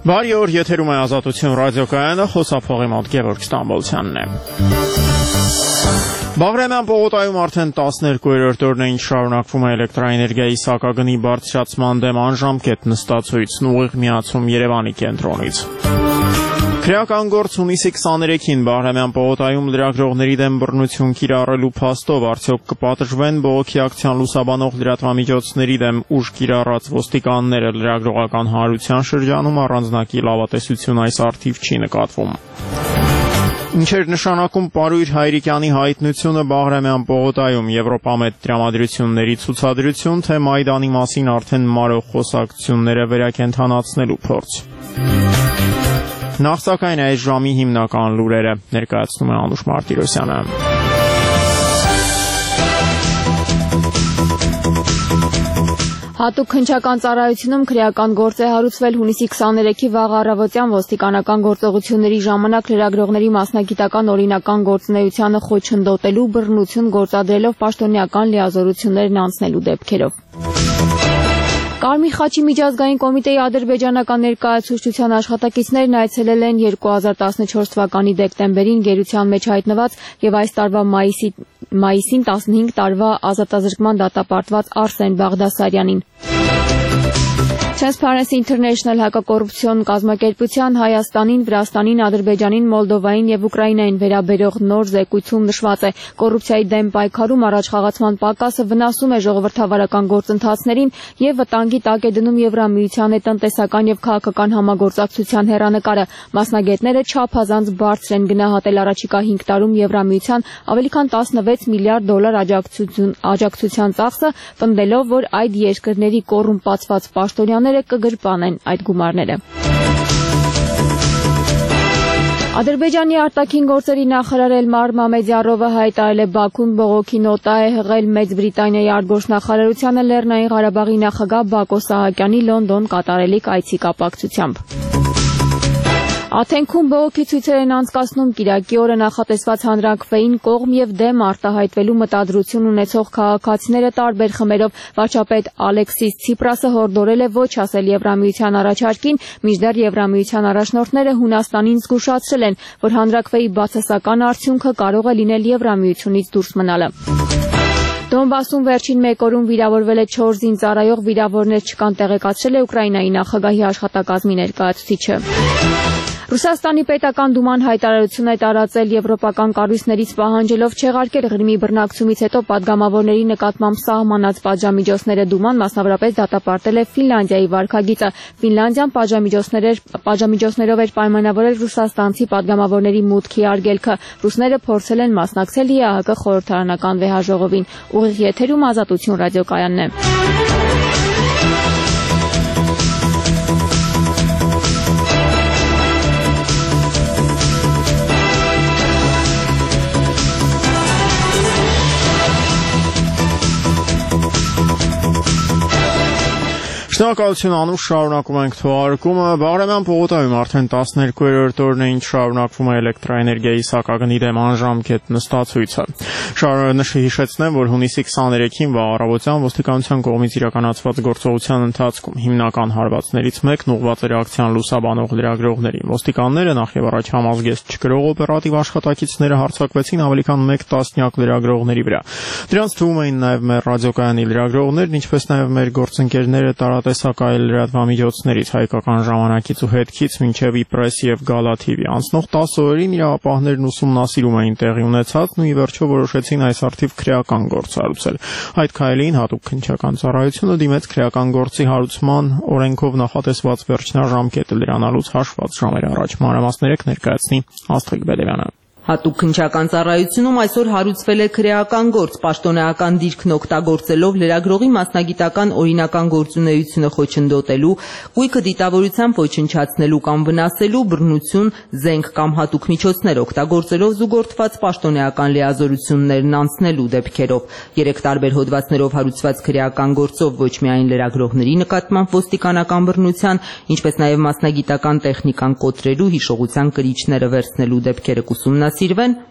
Բարի օր, եթերում է Ազատություն ռադիոկայանը, խոսափողի մոտ Գևորգ Ստամբոլցյանն է։ Բաղրամյան պողոտայում արդեն 12-րդ օրն է ինչ շարունակվում է էլեկտրաէներգիայի սակագնի բարձրացման դեմ անժամկետ նստածույցն ուղիղ միացում Երևանի կենտրոնից։ Քրեական գործ հունիսի 23-ին Բաղրամյան պողոտայում լրագրողների դեմ բռնություն կիրառելու փաստով արդյոք կպատժվեն բողոքի ակցիան լուսաբանող լրատվամիջոցների դեմ ուժ կիրառած ոստիկանները լրագրողական հանրության շրջանում առանձնակի լավատեսություն այս առթիվ չի նկատվում։ Ինչ էր նշանակում Պարույր Հայրիկյանի հայտնությունը Բաղրամյան պողոտայում Եվրոպամետ տրամադրությունների ցուցադրություն, թե Մայդանի մասին արդեն մարող խոսակցությունները վերակենդանացնելու փորձ։ Նախ սակայն այս ժամի հիմնական լուրերը ներկայացնում է Անուշ Մարտիրոսյանը։ Հատուկ քննչական ծառայությունում քրեական գործ է հարուցվել հունիսի 23-ի վաղ առավոտյան ոստիկանական գործողությունների ժամանակ լրագրողների մասնագիտական օրինական գործունեությանը խոչընդոտելու բռնություն գործադրելով պաշտոնեական լիազորություններն անցնելու դեպքերով։ Կարմիր խաչի միջազգային կոմիտեի ադրբեջանական ներկայացուցչության աշխատակիցներն այցելել են 2014 թվականի դեկտեմբերին գերության մեջ հայտնված եւ այս տարվա մայիսին 15 տարվա ազատազրկման դատապարտված Արսեն Բաղդասարյանին։ Transparency International հակակոռուպցիոն կազմակերպության Հայաստանին, Վրաստանին, Ադրբեջանին, Մոլդովային եւ Ուկրաինային վերաբերող նոր զեկույցում նշված է կոռուպցիայի դեմ պայքարում առաջխաղացման պակասը վնասում է ժողովրդավարական գործընթացներին եւ վտանգի տակ է դնում Եվրամիության հետ տնտեսական եւ քաղաքական համագործակցության հեռանկարը։ Մասնագետները չափազանց բարձր են գնահատել առաջիկա 5 տարում Եվրամիության ավելի քան 16 միլիարդ դոլար աջակցության ծախսը, պնդելով, որ այդ երկրների կոռումպացված պաշտոնյաները կգրպանեն այդ գումարները։ Ադրբեջանի արտաքին գործերի նախարար Էլմար Մամեդյարովը հայտարարել է Բաքուն բողոքի նոտա է հղել Մեծ Բրիտանիայի արտգործնախարարությանը Լեռնային Ղարաբաղի նախագահ Բակո Սահակյանի Լոնդոն կատարելիք այցի կապակցությամբ։ Աթենքում բողոքի ցույցեր են անցկացնում կիրակի օրը նախատեսված հանրաքվեին կողմ եւ դեմ արտահայտվելու մտադրություն ունեցող քաղաքացիները տարբեր խմբերով։ Վարչապետ Ալեքսիս Ցիպրասը հորդորել է ոչ ասել Եվրամիության առաջարկին, մինչդեռ Եվրամիության առաջնորդները Հունաստանին զգուշացրել են, որ հանրաքվեի բացասական արդյունքը կարող է լինել Եվրամիությունից դուրս մնալը։ Դոնբասում վերջին մեկ օրում վիրավորվել է 4 զինծառայող, վիրավորներ չկան, տեղեկացրել է Ուկրաինայի նախագահի աշխատակազմի ներկայացուցիչը։ Ռուսաստանի պետական դուման հայտարարություն է տարածել եվրոպական կառույցներից պահանջելով չեղարկել Ղրիմի բռնակցումից հետո падգամավորների նկատմամբ սահմանած պատժամիջոցները։ Դուման մասնավորապես դատապարտել է Ֆինլանդիայի վարքագիծը։ Ֆինլանդիան պատժամիջոցներով էր պայմանավորել ռուսաստանցի падգամավորների մուտքի արգելքը։ Ռուսները փորձել են մասնակցել ԵԱՀԿ խորհրդարանական վեհաժողովին։ Ուղիղ եթերում Ազատություն ռադիոկայանն է։ Շնորհակալություն Անուշ, շարունակում ենք թողարկումը։ Բաղրամյան պողոտայում արդեն 12-րդ օրն է ինչ շարունակվում է էլեկտրաէներգիայի սակագնի դեմ անժամկետ նստածույցը։ Հիշեցնեմ, որ հունիսի 23-ին վաղ առավոտյան ոստիկանության կողմից իրականացված գործողության ընթացքում հիմնական հարվածներից մեկն ուղղված էր ակցիան լուսաբանող լրագրողներին։ Ոստիկանները նախ եւ առաջ համազգեստ չկրող օպերատիվ աշխատակիցները հարձակվեցին ավելի քան 1 տասնյակ լրագրողների վրա։ Դրանց թվում էին նաեւ մեր ռադիոկայանի լրագրողներն, ինչպես նաեւ մեր գործընկերները տեսակայել լրատվամիջոցներից Հայկական ժամանակից ու հետքից մինչև Իպրես եւ Գալա TV։ Անցնող 10 օրերին իրավապահներն ուսումնասիրում էին տեղի ունեցածն ու ի վերջո որոշեցին այս առթիվ քրեական գործ հարուցել։ Այդ քայլին հատուկ քննչական ծառայությունը դիմեց քրեական գործի հարուցման օրենքով նախատեսված վերջնաժամկետը լրանալուց հաշված ժամեր առաջ։ Մանրամասներեք ներկայացնի Աստղիկ Բելևյանը։ Հատուկ քննչական ծառայությունում այսօր հարուցվել է քրեական գործ, պաշտոնեական դիրքն օգտագործելով լրագրողի մասնագիտական օրինական գործունեությունը խոչընդոտելու, գույքը դիտավորությամբ ոչնչացնելու կամ վնասելու, բռնություն, զենք կամ հատուկ միջոցներ օգտագործելով զուգորդված պաշտոնեական լիազորություններն անցնելու դեպքերով։ 3 տարբեր հոդվածներով հարուցված քրեական գործով ոչ միայն լրագրողների նկատմամբ ոստիկանական բռնության, ինչպես նաև մասնագիտական տեխնիկան կոտրելու, հիշողության կրիչները վերցնելու դեպքերը կուսումնասիրվեն,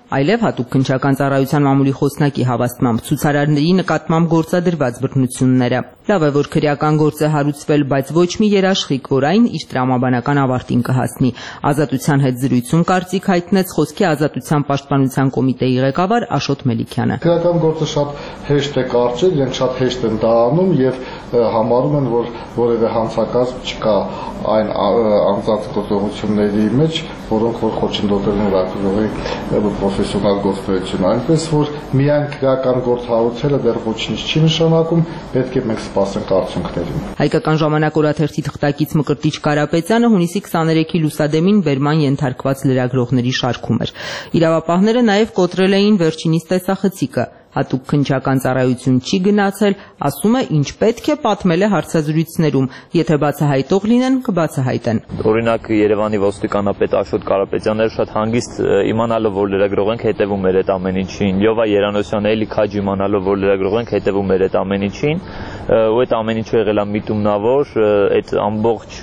Այլև հատուկ քննչական ծառայության մամուլի խոսնակի հավաստմամբ ցուցարարների նկատմամբ գործադրված բռնությունները։ Լավ է, որ քրեական գործ է հարուցվել, բայց ոչ մի երաշխիք, որ այն իր տրամաբանական ավարտին կհասնի։ Ազատության հետ զրույցում կարծիք հայտնեց Խոսքի ազատության պաշտպանության կոմիտեի ղեկավար Աշոտ Մելիքյանը։ Քրեական գործը շատ հեշտ է կարճել, իրենք շատ հեշտ են դա անում եւ համարում են, որ որևէ հանցակազմ չկա այն անձանց գործողությունների մեջ, որոնք որ խոչընդոտել են լրագրողի պրոֆեսիոնալ գործունեությունը, այնպես որ միայն քրեական գործ հարուցելը դեռ ոչինչ չի նշանակում, պետք է մենք սպասենք արդյունքներին։ Հայկական ժամանակ օրաթերթի թղթակից Մկրտիչ Կարապետյանը հունիսի 23-ի լուսադեմին բերման ենթարկված լրագրողների շարքում էր։ Իրավապահները նաև կոտրել էին վերջինիս տեսախցիկը։ Հատուկ քննչական ծառայություն չի գնացել, ասում է, ինչ պետք է պատմել է հարցազրույցներում, եթե բացահայտող լինեն, կբացահայտեն։ Օրինակ Երևանի ոստիկանապետ Աշոտ Կարապետյանը շատ հանգիստ իմանալով, որ լրագրող ենք, հետևում էր այդ ամեն ինչին։ Լյովա Երանոսյանը էլի քաջ իմանալով, որ լրագրող ենք, հետևում էր այդ ամեն ինչին, ու այդ ամեն ինչը եղել է միտումնավոր, այդ ամբողջ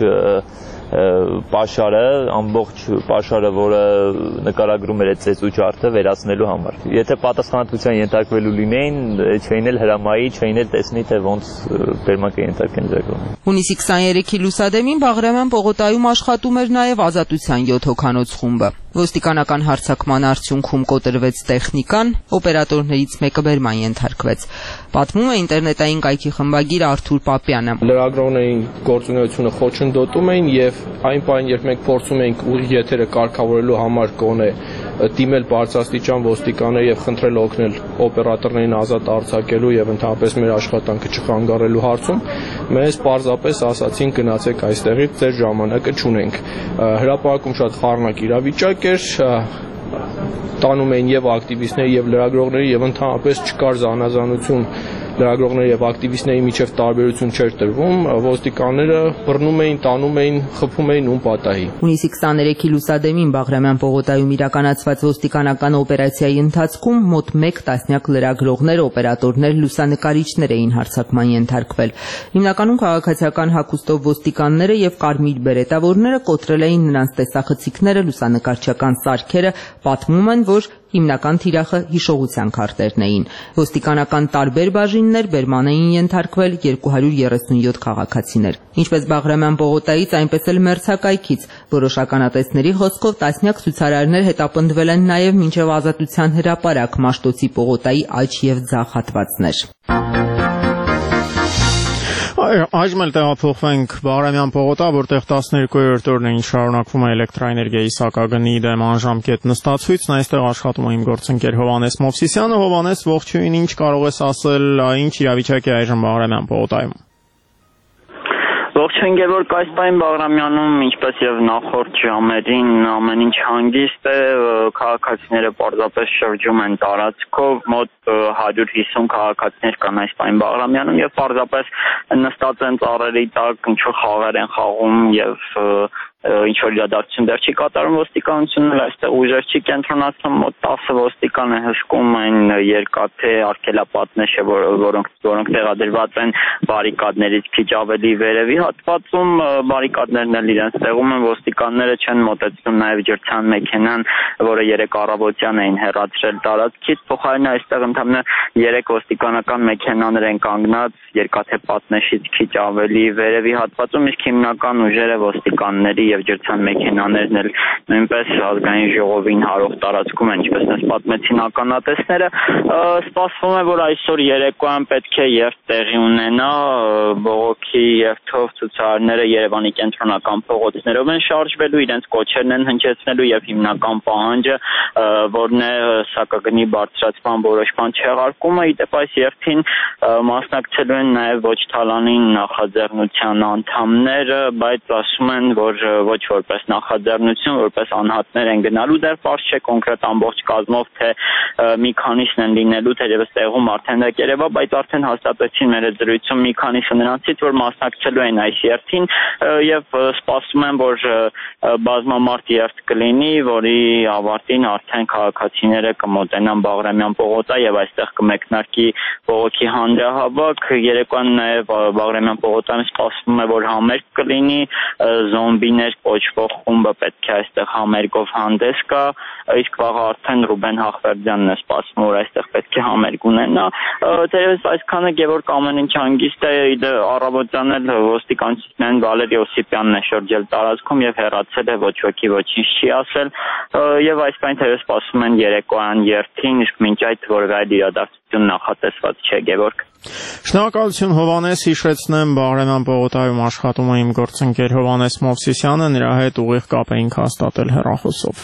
ամբողջ պաշարը, որը նկարագրում էր այդ ծեծու ջարդը վերացնելու համար։ Եթե պատասխանատվության ենթարկվելու լինեին, չէին էլ հրամայի, չէին էլ տեսնի, թե ոնց բերման կենթարկեն լրագրողին։ Հունիսի 23-ի լուսադեմին Բաղրամյան պողոտայում աշխատում էր նաև Ազատության 7 հոգանոց խումբը։ Ոստիկանական հարձակման արդյունքում կոտրվեց տեխնիկան, օպերատորներից մեկը բերման ենթարկվեց։ Պատմում է ինտերնետային կայքի խմբագիր Արթուր Պապյանը։ Լրագրողներին գործունեությունը խոչընդոտում էին եւ այն պահին, երբ մենք փորձում էինք ուղիղ եթերը կարգավորելու համար կոնե դիմել բարձրաստիճան ոստիկաններ եւ խնդրել օգնել օպերատորներին ազատ արձակելու եւ ընդհանրապես մեր աշխատանքը չխանգարելու հարցում, մեզ պարզապես ասացին գնացեք այստեղից, ձեր ժամանակը չունենք։ Հրապարակում շատ խառնակ իրավիճակ էր, տանում էին եւ ակտիվիստների եւ լրագրողների եւ ընդհանրապես չկար զանազանություն լրագրողների եւ ակտիվիստների միջև տարբերություն չէր տրվում, ոստիկանները բռնում էին, տանում էին, խփում էին ում պատահի։ Հունիսի 23-ի լուսադեմին Բաղրամյան պողոտայում իրականացված ոստիկանական օպերացիայի ընթացքում մոտ 1 տասնյակ լրագրողներ, օպերատորներ, լուսանկարիչներ էին հարձակման ենթարկվել։ Հիմնականում քաղաքացիական հագուստով ոստիկանները եւ կարմիր բերետավորները կոտրել էին նրանց տեսախցիկները, լուսանկարչական սարքերը, պատմում են, որ հիմնական թիրախը հիշողության քարտերն էին։ Ոստիկանական տարբեր բաժիններ բերման էին ենթարկվել 237 քաղաքացիներ։ Ինչպես Բաղրամյան պողոտայից, այնպես էլ մերձակայքից որոշ ականատեսների խոսքով տասնյակ ցուցարարներ հետապնդվել են նաև մինչև Ազատության հրապարակ Մաշտոցի պողոտայի աջ եւ ձախ հատվածներ։ Այժմ էլ տեղափոխվենք Բաղրամյան պողոտա, որտեղ 12-րդ օրն է ինչ շարունակվում է էլեկտրաէներգիայի սակագնի դեմ անժամկետ նստացույցն, այստեղ աշխատում է իմ գործընկեր Հովհաննես Մովսիսյանը։ Հովհաննես, ողջույն, ինչ կարող ես ասել, ինչ իրավիճակ է այժմ Բաղրամյան պողոտայում։ Ողջույն Գևորգ, այս պահին Բաղրամյանում, ինչպես եւ նախորդ ժամերին, ամեն ինչ հանգիստ է, քաղաքացիները պարզապես շրջում են տարածքով, մոտ 150 քաղաքացիներ կան այս պահին Բաղրամյանում եւ պարզապես նստած են ծառերի տակ, ինչ որ խաղեր են խաղում եւ ինչ որ իրադարձություն դեռ չի կատարում ոստիկանությունը, այստեղ ուժեր չի կենտրոնացնում, մոտ 10 ոստիկան է հսկում այն երկաթե արգելապատնեշը, որոնք տեղադրված են բարիկադներից քիչ ավելի վերևի հատվածում, բարիկադներն էլ իրենց տեղում են, ոստիկանները չեն մոտեցնում նաև ջրցան մեքենան, որը 3 առավոտյան էին հեռացրել տարածքից, փոխարենը այստեղ ընդհանրապես 3 ոստիկանական մեքենաներ են կանգնած երկաթե պատնեշից քիչ ավելի վերևի հատվածում, իսկ հիմնական ուժերը ոստիկանների եւ ջրցան մեքենաներն էլ նույնպես ազգային ժողովին հարող տարածքում են, ինչպես նես պատմեցին ականատեսները։ Սպասվում է, որ այսօր երեկոյան պետք է երթ տեղի ունենա, բողոքի երթով ցուցարարները Երևանի կենտրոնական փողոցներով են շարժվելու, իրենց կոչերն են հնչեցնելու եւ հիմնական պահանջը, որն է սակագնի բարձրացման որոշման չեղարկումը, իդեպ այս երթին մասնակցելու են նաեւ ոչ թալանի նախաձեռնության անդամները, բայց ասում են, որ ոչ որպես նախաձեռնություն, որպես անհատներ են գնալու, դեռ պարզ չէ կոնկրետ ամբողջ կազմով, թե մի քանիսն են լինելու, թերևս տեղում արդեն դա կերևա, բայց արդեն հաստատեցին մեր զրույցում մի քանիսը նրանցից, որ մասնակցելու են այս երթին եւ սպասում են, որ բազմամարդ երթ կլինի, որի ավարտին արդեն քաղաքացիները կմոտենան Բաղրամյան պողոտա եւ այստեղ կմեկնարկի բողոքի հանրահավաք։ երեկոյան նաև Բաղրամյան պողոտայում սպասվում է, որ համերգ կլինի, զոմբիներ կոչվող խումբը պետք է այստեղ համերգով հանդես գա, իսկ վաղը արդեն Ռուբեն Հախվերդյանն է սպասվում, որ այստեղ պետք է համերգ ունենա։ Թերևս այսքանը Գևորգ ամեն ինչ հանգիստ է, առավոտյան էլ ոստիկանությունն Վալերի Օսիպյանն է շրջել տարածքում եւ հեռացել է, ոչ ոքի ոչինչ չի ասել, եւ այս բանը թերևս սպասում են երեկոյան երթին, իսկ մինչ այդ որևէ այլ իրադարձություն նախատեսված չէ, Գևորգ։ Շնորհակալություն Հովանես, հիշեցնեմ Բաղրամյան պողոտայում աշխատում է իմ գործընկեր Հովանես Մովսիսյանը, նրա հետ ուղիղ կապ էինք հաստատել հեռախոսով։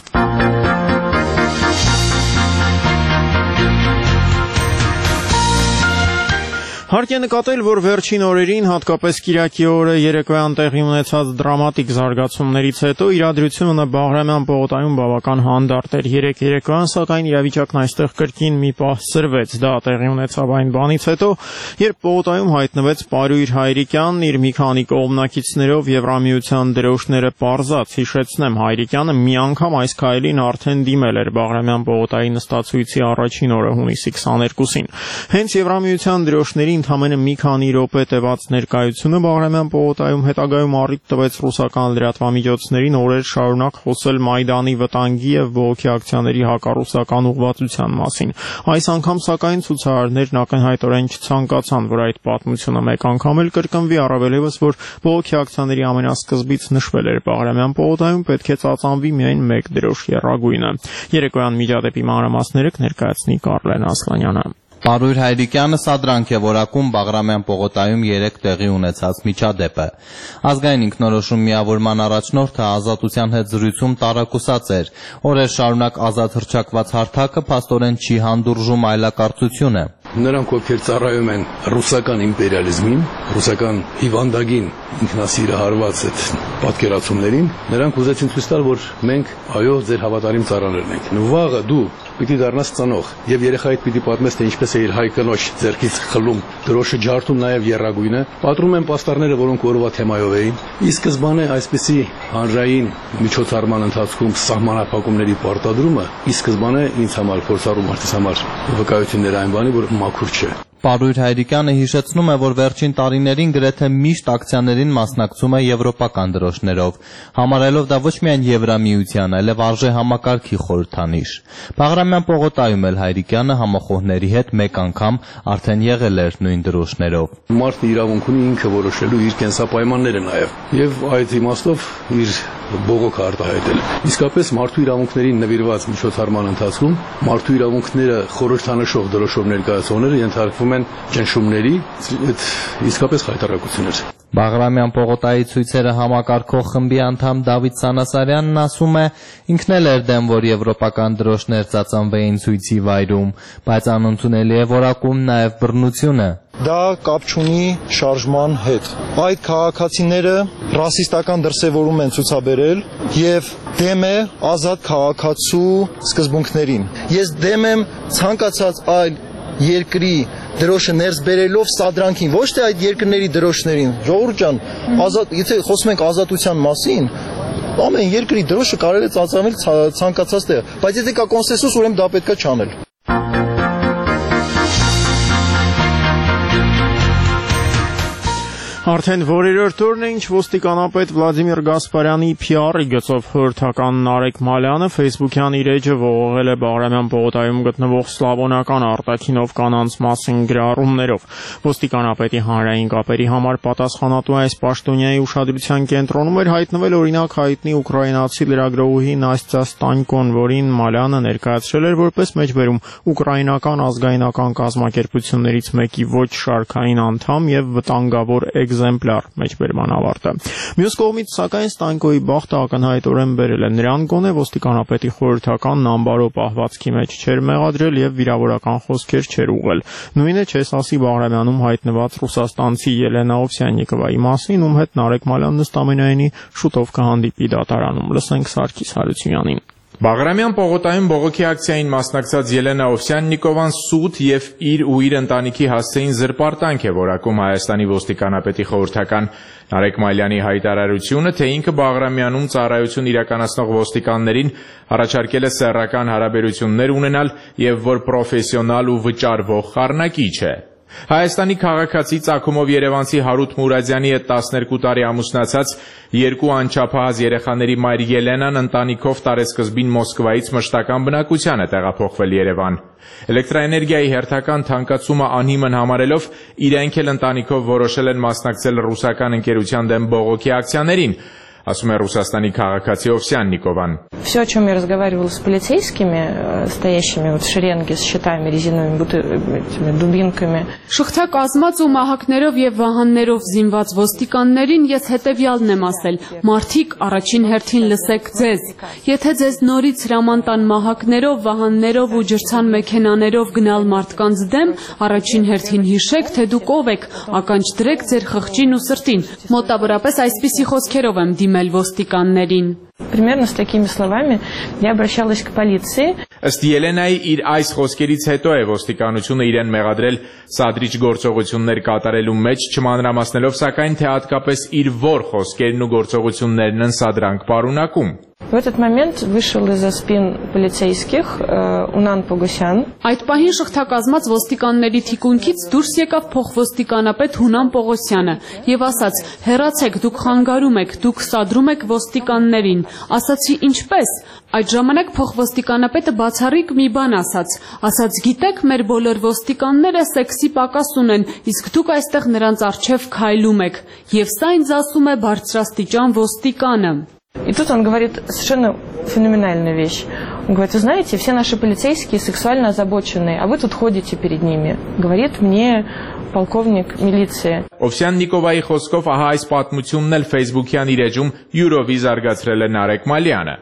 Հարկ է նկատել, որ վերջին օրերին, հատկապես կիրակի օրը երեկոյան տեղի ունեցած դրամատիկ զարգացումներից հետո իրադրությունը Բաղրամյան պողոտայում բավական հանդարտ էր։ Երեկոյան, սակայն իրավիճակն այստեղ կրկին մի պահ սրվեց։ Դա տեղի ունեցավ այն բանից հետո, երբ պողոտայում հայտնվեց Պարույր Հայրիկյանն իր մի քանի կողմնակիցներով Եվրամիության դրոշները պարզած։ Հիշեցնեմ, Հայրիկյանը մի անգամ այս քայլին արդեն դիմել էր Բաղրամյան պողոտայի նստացույցի առաջին օրը հունիսի 22-ին։ Հենց Եվրամիության դրոշների ընդամենը մի քանի րոպե տևած ներկայությունը Բաղրամյան պողոտայում հետագայում առիթ տվեց ռուսական լրատվամիջոցներին օրեր շարունակ խոսել Մայդանի վտանգի եւ բողոքի ակցիաների հակառուսական ուղղվածության մասին։ Այս անգամ սակայն ցուցարարներն ակնհայտորեն չցանկացան, որ այդ պատմությունը մեկ անգամ էլ կրկնվի, առավել եւս որ բողոքի ակցիաների ամենասկզբից նշվել էր Բաղրամյան պողոտայում պետք է ծածանվի միայն մեկ դրոշ եռագույնը։ Երեկոյան միջադեպի մանրամասները կներկայացնի Կարլեն Ասլանյանը։ Պարույր Հայրիկյանը սադրանք է որակում Բաղրամյան պողոտայում 3 տեղի ունեցած միջադեպը։ Ազգային ինքնորոշում միավորման առաջնորդը Ազատության հետ զրույցում տարակուսած էր։ Օրեր շարունակ ազատ հռչակված հարթակը փաստորեն չի հանդուրժում այլակարծությունը։ Նրանք, ովքեր ծառայում են ռուսական իմպերիալիզմին, ռուսական հիվանդագին ինքնասիրը հարված այդ պատկերացումներին, նրանք ուզեցին ցույց տալ, որ մենք այո, ձեր հավատարիմ ծառաներն ենք։ Վաղը դու պիտի դառնաս ծնող եւ երեխայիդ պիտի պատմես, թե ինչպես է իր հայ կնոջ ձեռքից խլում դրոշը ջարդում նաեւ եռագույնը։ Պատրում են պաստառները, որոնք օրվա թեմայով էին։ Ի սկզբանե այսպիսի հանրային միջոցառման ընթացքում սահմանափակումների պարտադրումը ի սկզբանե ինձ համար փորձառու մարդիս համար վկայություններ այն բանի, որ մաքուր չէ։ Պարույր Հայրիկյանը հիշեցնում է, որ վերջին տարիներին գրեթե միշտ ակցիաներին մասնակցում է եվրոպական դրոշներով, համարելով դա ոչ միայն Եվրամիության, այլև արժե համակարգի խորհրդանիշ։ Բաղրամյան պողոտայում էլ Հայրիկյանը համախոհների հետ մեկ անգամ արդեն եղել էր նույն դրոշներով։ Մարդն իրավունք ունի ինքը որոշելու իր կենսապայմանները նաև, եւ այդ իմաստով իր բողոք արտահայտել։ Իսկապես մարդու իրավունքներին նվիրված միջոցառման ընթացքում մարդու իրավունքները խորհրդանշող դրոշով ներկայացողները ենթարկվում են ճնշումների, իսկապես խայտառակություններ։ Բաղրամյան պողոտայի ցույցերը համակարգող խմբի անդամ Դավիթ Սանասարյանն ասում է, ինքն էլ էր դեմ, որ եվրոպական դրոշներ ծածանվեին ցույցի վայրում, բայց անընդունելի է որակում նաև բռնությունը։ Դա կապ չունի շարժման հետ։ Այդ քաղաքացիները ռասիստական դրսևորում են ցուցաբերել եւ դեմ է ազատ քաղաքացու սկզբունքներին։ Ես դեմ եմ ցանկացած այլ երկրի դրոշը ներս բերելով սադրանքին, ոչ թե այդ երկրների դրոշներին։ Ժողովուրդ ջան, եթե խոսում ենք ազատության մասին, ամեն երկրի դրոշը կարելի է ծածանվել ցանկացած տեղ, բայց եթե կա կոնսենսուս, ուրեմն դա պետք է չանել։ Արդեն որերորդ օրն է, ինչ ոստիկանապետ Վլադիմիր Գասպարյանի PR-ի գծով խորհրդական Նարեկ Մալյանը Facebook-յան իր էջը ողողել է Բաղրամյան պողոտայում գտնվող սլավոնական արտաքինով կանանց մասին գրառումներով։ Ոստիկանապետի հանրային կապերի համար պատասխանատու այս պաշտոնյայի ուշադրության կենտրոնում էր հայտնվել օրինակ հայտնի ուկրաինացի լրագրողուհի Նաստյա Ստանյկոն, որին Մալյանը ներկայացրել էր որպես մեջբերում ուկրաինական ազգայնական կազմակերպություններից մեկի ոչ շարքային անդամ եւ վտանգավոր էկզեմպլար մեջբերման ավարտը։ Մյուս կողմից, սակայն Ստանյկոյի բախտը ակնհայտորեն բերել է նրան գոնե ոստիկանապետի խորհրդական նամբարո պահվածքի մեջ չէր մեղադրել եւ վիրավորական խոսքեր չէր ուղղել։ Նույնը չես ասի Բաղրամյանում հայտնված ռուսաստանցի Ելենա Օվսյաննիկովայի մասին, ում հետ Նարեկ Մալյանն ըստ ամենայնի շուտով կհանդիպի դատարանում։ Լսենք Սարգիս Հարությունյանին։ Բաղրամյան պողոտայում բողոքի ակցիային մասնակցած Ելենա Օվսյաննիկովան սուտ եւ իր ու իր ընտանիքի հասցեին զրպարտանք է որակում Հայաստանի ոստիկանապետի խորհրդական Նարեկ Մալյանի հայտարարությունը, թե ինքը Բաղրամյանում ծառայություն իրականացնող ոստիկաններին առաջարկել է սեռական հարաբերություններ ունենալ եւ որ պրոֆեսիոնալ ու վճարվող խառնակիչ է։ Հայաստանի քաղաքացի ծագումով երևանցի Հարութ Մուրադյանի հետ 12 տարի ամուսնացած երկու անչափահաս երեխաների մայր Ելենան ընտանիքով տարեսկզբին Մոսկվայից մշտական բնակության է տեղափոխվել Երևան։ Էլեկտրաէներգիայի հերթական թանկացումը անհիմն համարելով իրենք էլ ընտանիքով որոշել են մասնակցել ռուսական ընկերության դեմ բողոքի ակցիաներին, ասում է Ռուսաստանի քաղաքացի Овсян Նիկովան։ Все, о чем я разговаривала с полицейскими, стоящими вот в шеренге с щитами, резиновыми дубинками. Շղթա կազմած ու մահակներով եւ վահաններով զինված ոստիկաններին ես հետեւյալն եմ ասել. Մարդիկ, առաջին հերթին լսեք ձեզ։ Եթե ձեզ նորից հրամանտան մահակներով, վահաններով ու ջրցան մեքենաներով գնալ մարդկանց դեմ, առաջին հերթին հիշեք, թե դուք ով եք, ականջ դրեք ձեր խղճին ու սրտին։ Մոտավորապես այսպիսի խոսքերով եմ դիմել ոստիկաններին։ Примерно с такими словами я обращалась к полиции. Ըստ Ելենայի իր այս խոսքերից հետո է ոստիկանությունը իրեն մեղադրել սադրիչ գործողություններ կատարելու մեջ, չմանրամասնելով սակայն թե հատկապես իր որ խոսքերն ու գործողություններն են սադրանք պարունակում։ В этот момент вышел из-за спин полицейских Унан Погосян. Այդ պահին շղթակազմած ոստիկանների թիկունքից դուրս եկավ փոխոստիկանապետ Հունան Պողոսյանը եւ ասաց. «Հեռացեք, դուք խանգարում եք, դուք սադրում եք ոստիկաններին»։ Ասացի ինչպես։ Այդ ժամանակ փոխոստիկանապետը բացառիկ մի բան ասաց. «Գիտեք, մեր բոլոր ոստիկանները սեքսի պակաս ունեն, իսկ դուք այստեղ նրանց առջև քայլում եք»։ Եվ սա ինձ ասում է բարձրաստիճան ոստիկանը։ И тут он говорит совершенно феноменальную вещь. Он говорит, вы знаете, все наши полицейские сексуально озабоченные, а вы тут ходите перед ними. Говорит мне полковник милиции. Овсян Նիկովայի խոսքով ահա այս պատմությունն էլ Facebook-յան իր էջում յուրովի զարգացրել է Նարեկ Մալյանը։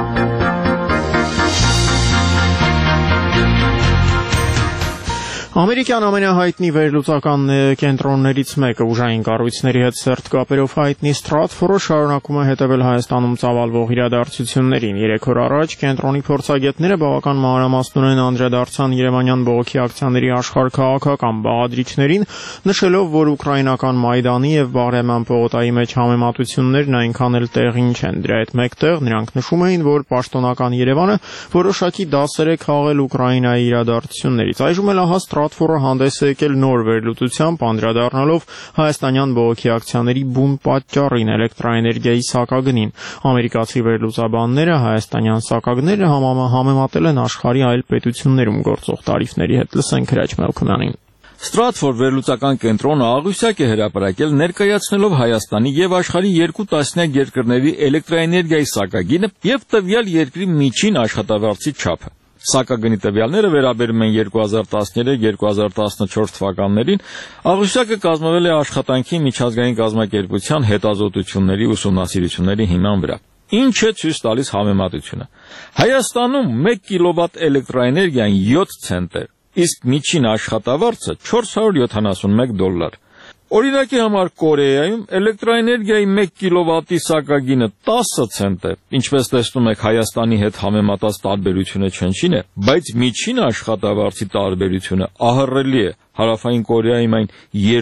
Ամերիկյան ամենահայտնի վերլուծական կենտրոններից մեկը ուժային կառույցների հետ սերտ կապերով հայտնի Stratfor-ը շարունակում է հետևել Հայաստանում ծավալվող իրադարձություններին։ 3 օր առաջ կենտրոնի փորձագետները բավական մանրամասնորեն անդրադարձան Երևանյան բողոքի ակցիաների աշխարհ քաղաքական բաղադրիչներին, նշելով, որ ուկրաինական Մայդանի եւ Բաղրամյան պողոտայի մեջ համեմատություններն այնքան էլ տեղին չեն։ Դրա հետ մեկտեղ նրանք նշում էին, որ պաշտոնական Երևանը որոշակի դասեր է քաղել Ուկրաինայի իրադարձություններից։ Այժմ էլ ահա Stratfor-ը հանդես է եկել նոր վերլուծությամբ, անդրադառնալով հայաստանյան բողոքի ակցիաների բուն պատճառին, էլեկտրաէներգիայի սակագնին։ Ամերիկացի վերլուծաբանները հայաստանյան սակագները համեմատել են աշխարհի այլ պետություններում գործող տարիֆների հետ։ Լսենք Հրաչ Մելքոնյանին։ Stratfor վերլուծական կենտրոնը աղյուսակ է հրապարակել ներկայացնելով Հայաստանի եւ աշխարհի 2 տասնյակ երկրների էլեկտրաէներգիայի սակագինը եւ տվյալ երկրի միջին աշխատավարձի չափը։ Սակագնի տվյալները վերաբերում են 2013-2014 թվականներին, աղյուսակը կազմվել է աշխատանքի միջազգային կազմակերպության հետազոտությունների ուսումնասիրությունների հիման վրա։ Ինչ է ցույց տալիս համեմատությունը։ Հայաստանում 1 կիլովատ էլեկտրաէներգիան 7 ցենտ է, իսկ միջին աշխատավարձը $471։ Օրինակի համար Կորեայում էլեկտրաէներգիայի 1 կիլովատի սակագինը 10 ցենտ է, ինչպես տեսնում եք Հայաստանի հետ համեմատած տարբերությունը չնչին է, բայց միջին աշխատավարձի տարբերությունը ահռելի է, Հարավային Կորեայում այն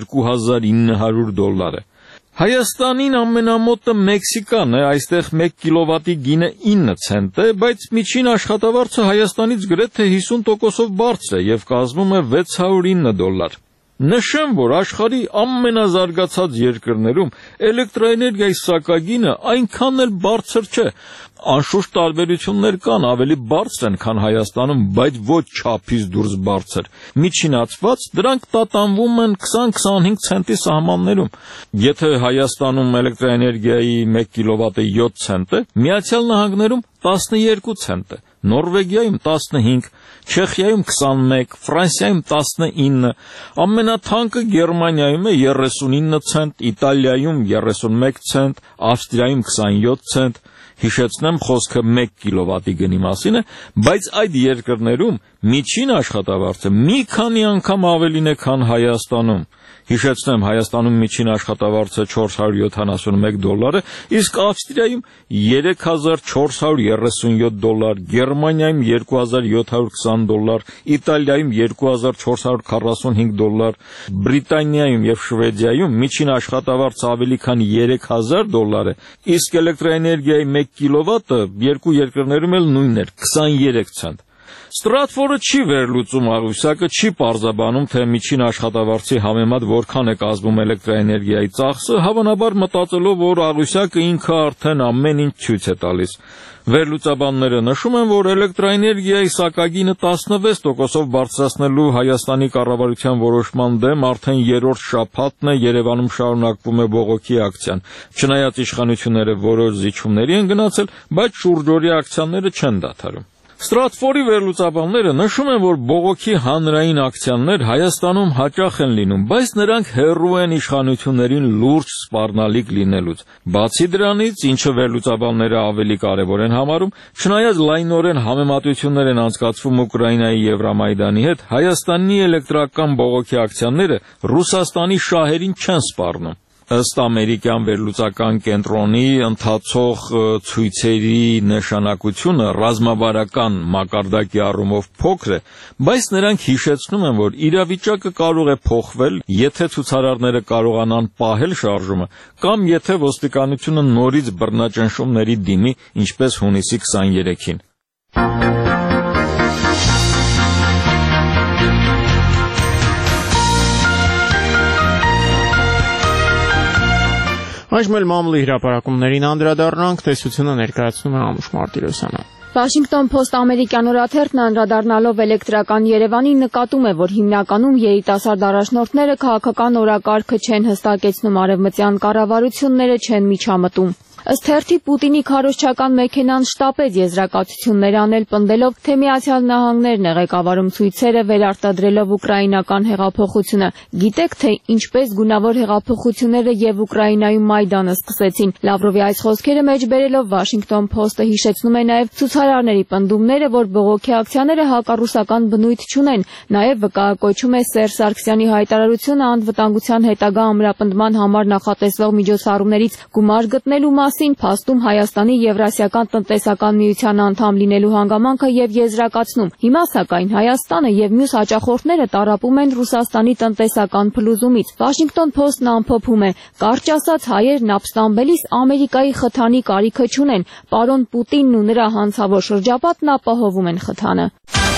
$2900 է։ Հայաստանին ամենամոտը Մեքսիկան է, այստեղ 1 կիլովատի գինը 9 ցենտ է, բայց միջին աշխատավարձը Հայաստանից գրեթե 50%-ով բարձր է եւ կազմում է $609։ Նշեմ, որ աշխարհի ամենազարգացած երկրներում էլեկտրաէներգիայի սակագինը այնքան էլ բարձր չէ։ Անշուշտ տարբերություններ կան, ավելի բարձր են, քան Հայաստանում, բայց ոչ չափից դուրս բարձր։ Միջինացված դրանք տատանվում են 20-25 ցենտի սահմաններում։ Եթե Հայաստանում էլեկտրաէներգիայի 1 կիլովատը 7 ցենտ է, Միացյալ Նահանգներում 12 ցենտ է, Նորվեգիայում 15, Չեխիայում 21, Ֆրանսիայում 19, ամենաթանկը Գերմանիայում է 39 ցենտ, Իտալիայում 31 ցենտ, Ավստրիայում 27 ցենտ։ Հիշեցնեմ, խոսքը 1 կիլովատի գնի մասին է, բայց այդ երկրներում միջին աշխատավարձը մի քանի անգամ ավելին է, քան Հայաստանում։ Հիշեցնեմ, Հայաստանում միջին աշխատավարձը $471 է, իսկ Ավստրիայում $3437, Գերմանիայում $2720, Իտալիայում $2445, Բրիտանիայում եւ Շվեդիայում միջին աշխատավարձը ավելի քան $3000 է, իսկ էլեկտրաէներգիայի 1 կիլովատը երկու երկրներում էլ նույնն էր 23 ցենտ։ Ստրատֆորը չի վերլուծում աղյուսակը, չի պարզաբանում, թե միջին աշխատավարձի համեմատ որքան է կազմում էլեկտրաէներգիայի ծախսը, հավանաբար մտածելով, որ աղյուսակը ինքը արդեն ամեն ինչ ցույց է տալիս։ Վերլուծաբանները նշում են, որ էլեկտրաէներգիայի սակագինը 16%-ով բարձրացնելու Հայաստանի կառավարության որոշման դեմ արդեն երրորդ շաբաթն է Երևանում շարունակվում է բողոքի ակցիան։ Չնայած իշխանությունները որոշ զիջումների են գնացել, բայց շուրջօրյա ակցիաները չեն դադարում։ Ստրատֆորի վերլուծաբանները նշում են, որ բողոքի հանրային ակցիաներ Հայաստանում հաճախ են լինում, բայց նրանք հեռու են իշխանություններին լուրջ սպառնալիք լինելուց։ Բացի դրանից, ինչը վերլուծաբանները ավելի կարևոր են համարում, չնայած լայնորեն համեմատություններ են անցկացվում Ուկրաինայի Եվրամայդանի հետ, Հայաստանի էլեկտրական բողոքի ակցիաները Ռուսաստանի շահերին չեն սպառնում։ Ըստ ամերիկյան վերլուծական կենտրոնի ընթացող ցույցերի նշանակությունը ռազմավարական մակարդակի առումով փոքր է, բայց նրանք հիշեցնում են, որ իրավիճակը կարող է փոխվել, եթե ցուցարարները կարողանան պահել շարժումը, կամ եթե ոստիկանությունը նորից բռնաճնշումների դիմի, ինչպես հունիսի 23-ին։ Այժմ էլ մամուլի հրապարակումներին անդրադառնանք, տեսությունը ներկայացնում է Անուշ Մարտիրոսյանը։ Վաշինգտոն Փոստ ամերիկյան օրաթերթն անդրադառնալով էլեկտրական Երևանին նկատում է, որ հիմնականում երիտասարդ առաջնորդները քաղաքական օրակարգը չեն հստակեցնում, արևմտյան կառավարությունները չեն միջամտում։ Ըստ թերթի Պուտինի քարոզչական մեքենան շտապեց եզրակացություններ անել, պնդելով, թե Միացյալ Նահանգներն է ղեկավարում ցույցերը վերարտադրելով ուկրաինական հեղափոխությունը։ Գիտեք, թե ինչպես գունավոր հեղափոխությունները եւ Ուկրաինայում Մայդանը սկսեցին։ Լավրովի այս խոսքերը մեջբերելով Վաշինգտոն Փոստը հիշեցնում է նաեւ ցուցարարների պնդումները, որ բողոքի ակցիաները հակառուսական բնույթ չունեն։ Նաեւ վկայակոչում է Սերժ Սարգսյանի հայտարարությունը անվտանգության հետագա ամրապնդման համար նախատեսվող միջոցառումներից գումար գտնելու փաստում Հայաստանի Եվրասիական տնտեսական միության անդամ լինելու հանգամանքը եւ եզրակացնում։ Հիմա սակայն Հայաստանը եւ մյուս հաճախորդները տառապում են Ռուսաստանի տնտեսական փլուզումից։ Վաշինգտոն Փոստն ամփոփում է. կարճ ասած հայերն ապստամբելիս Ամերիկայի խթանի կարիքը չունեն։ Պարոն Պուտինն ու նրա հանցավոր շրջապատն ապահովում են խթանը։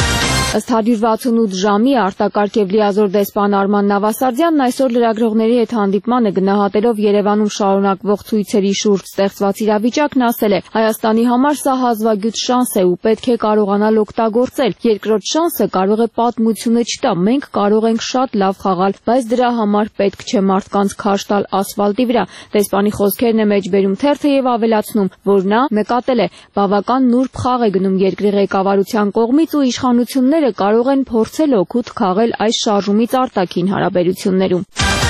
Ըստ 168 ժամի արտակարգ եւ լիազոր դեսպան Արման Նավասարդյանն այսօր լրագրողների հետ հանդիպմանը գնահատելով Երևանում շարունակվող ցույցերի շուրջ ստեղծված իրավիճակն ասել է. Հայաստանի համար սա հազվագյուտ շանս է ու պետք է կարողանալ օգտագործել։ Երկրորդ շանսը կարող է պատմությունը չտա։ Մենք կարող ենք շատ լավ խաղալ, բայց դրա համար պետք չէ մարդկանց քաշ տալ ասֆալտի վրա։ Դեսպանի խոսքերն է մեջբերում թերթը եւ ավելացնում, որ նա նկատել է բավական նուրբ խաղ է գնում երկրի ղեկավարության կողմից ու իշխանությունները կարող են փորձել օգուտ քաղել այս շարժումից արտաքին հարաբերություններում։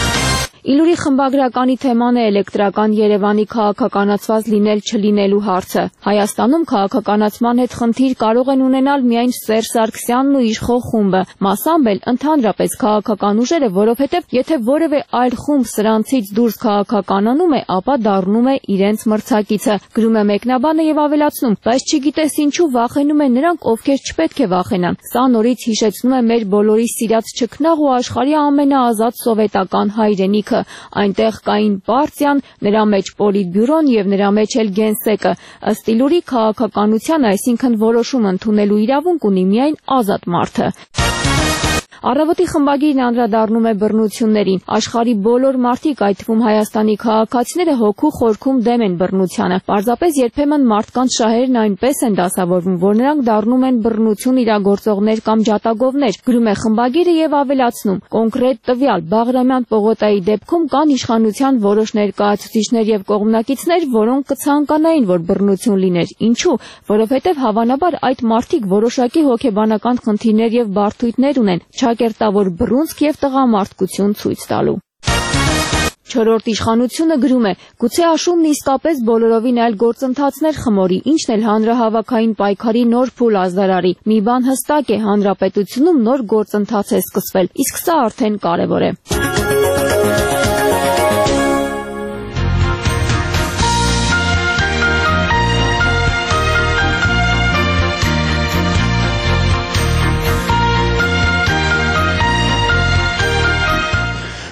Իլուրի խմբագրականի թեման է էլեկտրական Երևանի քաղաքականացված լինել-չլինելու հարցը։ Հայաստանում քաղաքականացման հետ խնդիր կարող են ունենալ միայն Սերժ Սարգսյանն ու իշխող խումբը, մասամբ էլ ընդհանրապես քաղաքական ուժերը, որովհետև եթե որևէ այլ խումբ սրանցից դուրս քաղաքականանում է, ապա դառնում է իրենց մրցակիցը, գրում է մեկնաբանը եւ ավելացնում, բայց չգիտես ինչու վախենում են նրանք, ովքեր չպետք է վախենան։ Սա նորից հիշեցնում է մեր բոլորի սիրած ճգնաղ ու աշխարհի ամենաազատ սովետական հայրենիքը։ Այնտեղ կային պարտիան, նրա մեջ պոլիտբյուրոն եւ նրա մեջ էլ գենսեկը։ Ըստ Իլուրի քաղաքականության, այսինքն որոշում ընդունելու իրավունք ունի միայն ազատ մարդը։ Առավոտի խմբագիրն անդրադառնում է բռնություններին։ Աշխարհի բոլոր մարդիկ, այդ թվում Հայաստանի քաղաքացիները հոգու խորքում դեմ են բռնությանը։ Պարզապես երբեմն մարդկանց շահերն այնպես են դասավորվում, որ նրանք դառնում են բռնություն իրագործողներ կամ ջատագովներ, գրում է խմբագիրը եւ ավելացնում. կոնկրետ տվյալ Բաղրամյան պողոտայի դեպքում կան իշխանության որոշ ներկայացուցիչներ եւ կողմնակիցներ, որոնք կցանկանային, որ բռնություն լիներ։ Ինչու՞, որովհետեւ հավանաբար այդ մարդիկ որոշակի հոգեբանական խնդիրներ եւ բարդույթներ ունեն, ճակերտավոր բռունցք եւ տղամարդկություն ցույց տալու։ Չորրորդ իշխանությունը գրում է. գուցե աշունն իսկապես բոլորովին այլ գործընթացներ խմորի, ինչն էլ հանրահավաքային պայքարի նոր փուլ ազդարարի։ Մի բան հստակ է, հանրապետությունում նոր գործընթաց է սկսվել, իսկ սա արդեն կարևոր է։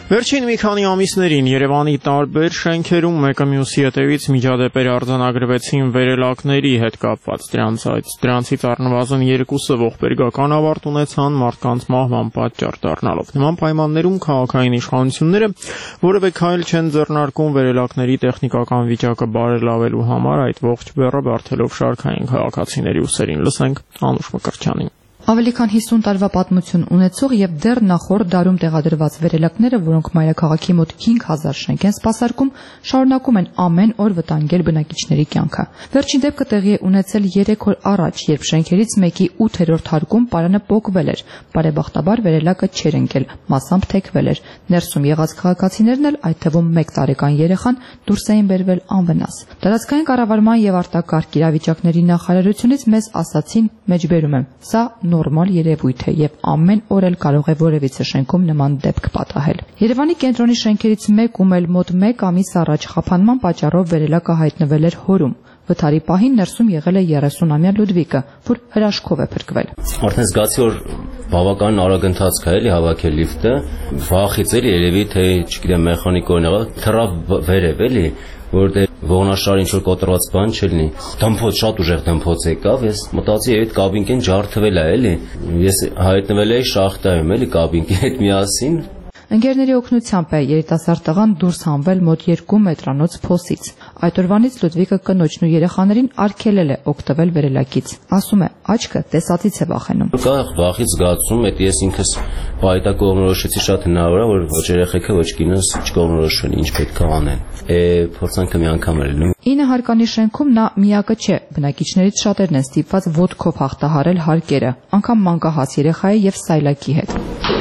Վերջին մի քանի ամիսներին Երևանի տարբեր շենքերում մեկը մյուսի հետևից միջադեպեր արձանագրվեցին վերելակների հետ կապված։ Դրանցից առնվազն 2-ը ողբերգական ավարտ ունեցան մարդկանց մահվան պատճառ դառնալով։ Նման պայմաններում քաղաքային իշխանությունները որևէ քայլ չեն ձեռնարկում վերելակների տեխնիկական վիճակը բարելավելու համար, այդ ողջ բեռը բարթելով շարքային քաղաքացիների ուսերին։ Լսենք Անուշ Մկրտչյանին։ Ավելի քան 50 տարվա պատմություն ունեցող եւ դեռ նախորդ դարում տեղադրված վերելակները, որոնք մայրաքաղաքի մոտ 5000 շենք են սպասարկում, շարունակում են ամեն օր վտանգել բնակիչների կյանքը։ Վերջին դեպքը տեղի է ունեցել 3 օր առաջ, երբ շենքերից մեկի 8-րդ հարկում պարանը պոկվել էր։ Բարեբախտաբար վերելակը չէր ընկել, մասամբ թեքվել էր։ Ներսում եղած քաղաքացիներն էլ, այդ թվում 1 տարեկան երեխան, դուրս էին բերվել անվնաս։ Տարածքային կառավարման եւ արտակարգ իրավիճակների նախարարությունից մեզ ասացին, մեջբերում եմ, սա նորմալ երևույթ է եւ ամեն օր էլ կարող է որևիցե շենքում նման դեպք պատահել։ Երևանի կենտրոնի շենքերից մեկում էլ մոտ 1 ամիս առաջ խափանման պատճառով վերելակը հայտնվել էր հորում։ Վթարի պահին ներսում եղել է 30-ամյա Լուդվիկը, որ հրաշքով է փրկվել։ Արդեն զգացի, որ բավական արագ ընթացք է էլի հավաքել լիֆտը, վախից էլի երևի թե, չգիտեմ, մեխանիկորն եղավ, թռավ վերև էլի, որտեղ ողնաշարի ինչ որ կոտրված բան չլինի։ Դմփոց, շատ ուժեղ դմփոց եկավ, ես մտածի այդ կաբինկեն ջարդվել է էլի։ Ես հայտնվել էի շախտայում էլի կաբինկի հետ միասին։ Ընկերների օգնությամբ է երիտասարդ տղան դուրս հանվել մոտ 2 մետրանոց փոսից։ Այդ օրվանից Լուդվիկը կնոջն ու երեխաներին արգելել է օգտվել վերելակից։ Ասում է, աչքը տեսածից է վախենում։ Կա վախից զգացում, այդ ես ինքս պայտակ կողմնորոշեցի շատ հնարավոր է, որ ոչ երեխեքը, ոչ կինս չկողմնորոշվեն, ինչ պետք է անեն։ Փորձանքը մի անգամ էր լինում։ 9 հարկանի շենքում նա միակը չէ, բնակիչներից շատերն են ստիպված ոտքով հաղթահարել հարկերը, անգամ մանկահաս երեխայի եւ սայլակի հետ։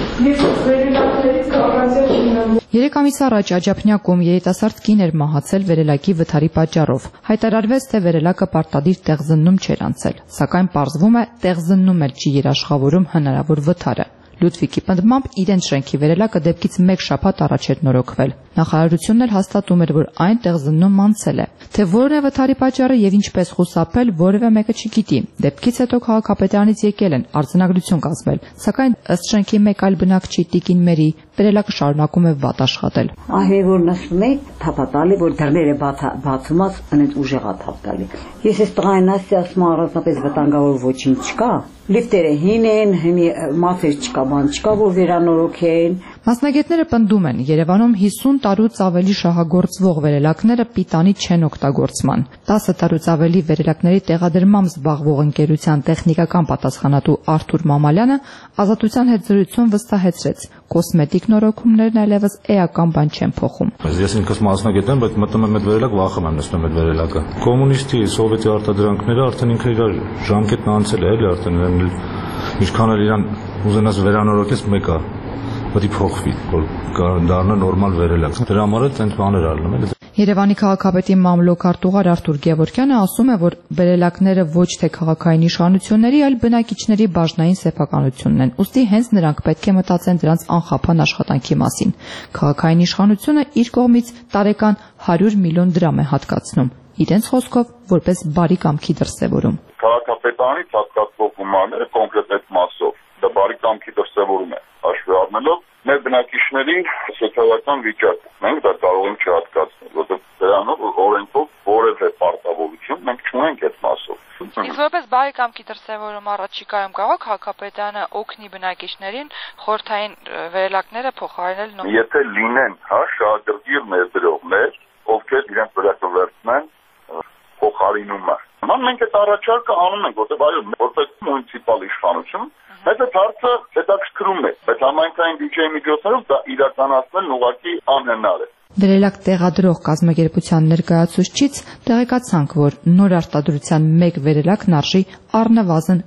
3 ամիս առաջ Աջափնյակում երիտասարդ կին էր մահացել վերելակի վթարի պատճառով։ Հայտարարվեց, թե վերելակը պարտադիր տեղզննում չէր անցել, սակայն պարզվում է, տեղզննում էլ չի երաշխավորում հնարավոր վթարը։ Լուդվիկի պնդմամբ իրեն շենքի վերելակը դեպքից 1 շաբաթ առաջ էր նորոգվել։ Նախարարությունն էլ հաստատում էր, որ այն տեղզննում անցել է։ Թե որն է վթարի պատճառը եւ ինչպես խուսափել, որևէ մեկը չգիտի։ Դեպքից հետո քաղաքապետարանից եկել են արձանագրություն կազմել, սակայն ըստ շենքի մեկ այլ բնակչի Տիկին Մերի, վերելակը շարունակում է վատ աշխատել։ Ահե որ նստում եք, թափատալի, որ դռները բացումած, այնց ուժեղա թափտալի։ Ես այս տղային ասում առանձնապես վտանգավոր ոչինչ չկա։ Լիֆտերը հին են, մաթեր չկա, բան չկա, որ վերանորոգեն։ Մասնագետները պնդում են, Երևանում 50 տարուց ավելի շահագործվող վերելակները պիտանի չեն օգտագործման։ 10 տարուց ավելի վերելակների տեղադրմամբ զբաղվող ընկերության տեխնիկական պատասխանատու Արթուր Մամալյանը Ազատության հետ զրույցում վստահեցրեց, կոսմետիկ նորոգումներն այլևս էական բան չեն փոխում։ Ես ինքս մասնագետ եմ, բայց մտնում եմ այդ վերելակ, վախում եմ նստում այդ վերելակը։ Կոմունիստի, սովետի արտադրանքները արդեն ինքը իր ժամկետն անցել է, էլի արդեն ինչքան էլ իրան ուզենաս վերանորոգես մեկը պետք է փոխվի, որ դառնա նորմալ վերելակ։ Դրա համար էլ տենց բաներ արվում են։ Երևանի քաղաքապետի մամլոքարտուղար Արթուր Գևորգյանը ասում է, որ վերելակները ոչ թե քաղաքային իշխանությունների, այլ բնակիչների բաժնային սեփականությունն են։ Ուստի հենց նրանք պետք է մտածեն դրանց անխափան աշխատանքի մասին։ Քաղաքային իշխանությունը իր կողմից տարեկան 100 միլիոն դրամ է հատկացնում, իրենց խոսքով որպես բարի կամքի դրսևորում։ Քաղաքապետարանից հատկացվող գումարները կոնկրետ այդ մասով դա բարի կամքի դրսևորում է, հաշվի առնելով մեր բնակիչների սոցիալական վիճակը։ Մենք դա կարող ենք չհատկացնել, որովհետև դրանով օրենքով որևէ պարտավորություն մենք չունենք այդ մասով։ Իսկ որպես բարի կամքի դրսևորում առաջիկայում կարող քաղաքապետարանը օգնի բնակիչներին խորհրդային վերելակները փոխարինել։ Եթե լինեն, շահագրգիռ ներդրողներ, ովքեր իրենց վերելակը վերցնեն փոխարինումը։ Մենք այդ առաջարկը անում ենք, որտեղ այո, որպես մունիցիպալ իշխանություն, մեծ հարցը հետաքրքրում է, բայց համայնքային բյուջեի միջոցներով դա իրականացնելն ուղղակի անհնար է։ Վերելակ տեղադրող կազմակերպության ներկայացուցչից տեղեկացանք, որ նոր արտադրության մեկ վերելակն արժի առնվազն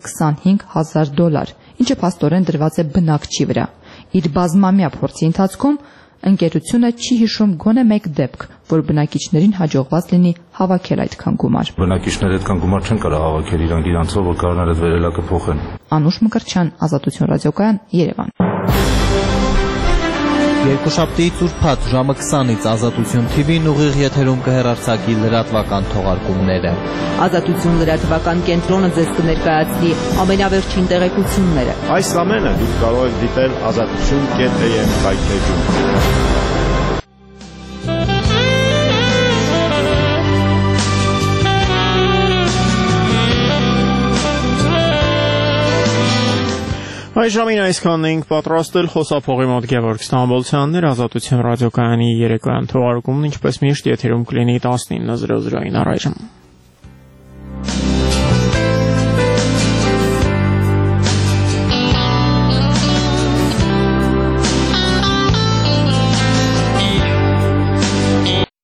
$25,000, ինչը փաստորեն դրված է բնակչի վրա։ Իր բազմամյա փորձի ընթացքում ընկերությունը չի հիշում գոնե մեկ դեպք, որ բնակիչներին հաջողված լինի հավաքել այդքան գումար։ Բնակիչները այդքան գումար չեն կարող հավաքել իրանցով, որ կարողանան այդ վերելակը փոխեն։ Անուշ Մկրտչյան, Ազատություն ռադիոկայան, Երևան։ Երկուշաբթիից ուրբաթ ժամը 20-ից Ազատություն TV-ն ուղիղ եթերում կհեռարձակի լրատվական թողարկումները։ Ազատություն լրատվական կենտրոնը ձեզ կներկայացնի ամենավերջին տեղեկությունները։ Այս ամենը դուք կարող եք դիտել azatutun.am սայթում։ Այս ժամին այսքանն էինք պատրաստել, խոսափողի մոտ Գևորգ Ստամբոլցյանն էր, Ազատության ռադիոկայանի երեկոյան թողարկումն ինչպես միշտ եթերում կլինի 19:00-ին առայժմ։